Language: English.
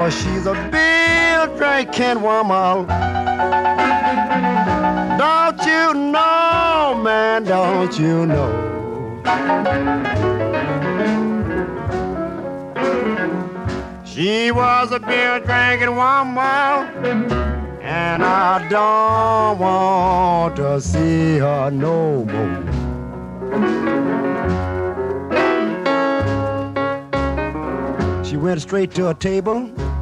She's a beer drinking woman. Don't you know, man, don't you know? She was a beer drinking woman, and I don't want to see her no more. She went straight to a table